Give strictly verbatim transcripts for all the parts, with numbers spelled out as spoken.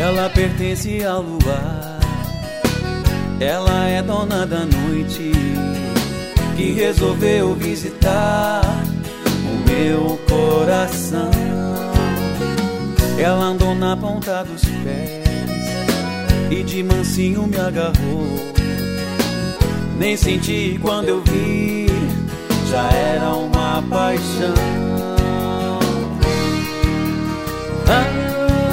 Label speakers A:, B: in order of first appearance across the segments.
A: Ela pertence ao luar, ela é dona da noite, que resolveu visitar o meu coração. Ela andou na ponta dos pés e de mansinho me agarrou. Nem senti quando eu vi, já era uma paixão. Ah,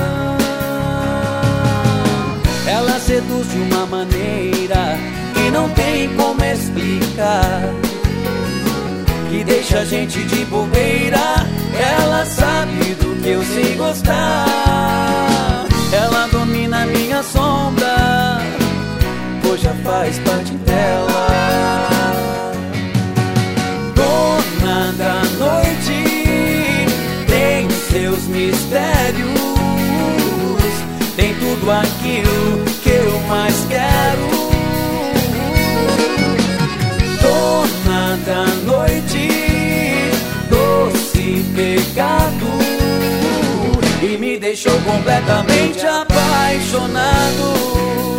A: ela seduz de uma maneira que não tem como explicar, que deixa a gente de bobeira. Ela sabe do que eu sei gostar. Ela domina minha sombra, pois já faz parte dela. Dona da noite, tem seus mistérios, tem tudo aquilo que eu mais quero. Dona da noite, doce pecado, e me deixou completamente apaixonado.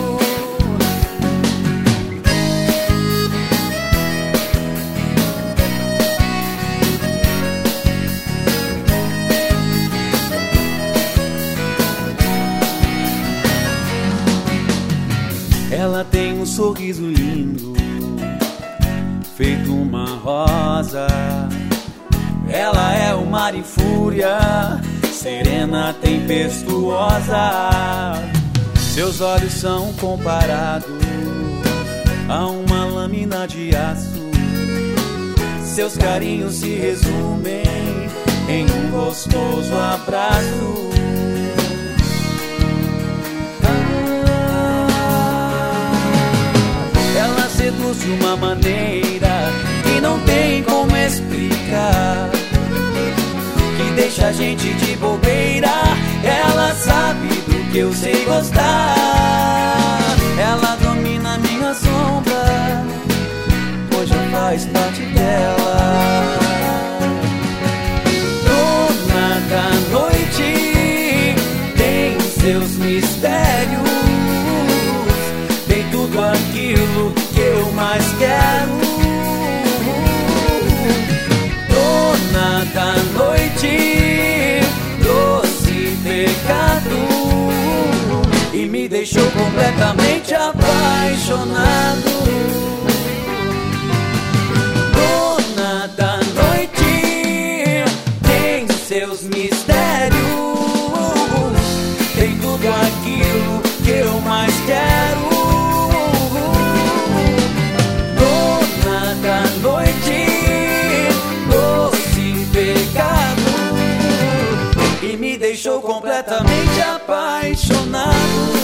A: Ela tem um sorriso lindo, feito uma rosa. Ela é o mar em fúria, serena, tempestuosa. Seus olhos são comparados a uma lâmina de aço. Seus carinhos se resumem em um gostoso abraço. Seduz de uma maneira que não tem como explicar, que deixa a gente de bobeira. Ela sabe do que eu sei gostar. Ela domina minha sombra, pois já faz parte dela. Dona da noite, tem seus mistérios, tem tudo aquilo que eu mais quero. Dona da noite, doce pecado, e me deixou completamente apaixonado. Dona da noite, tem seus mistérios, tem tudo aquilo que eu mais quero. Me deixou completamente apaixonado.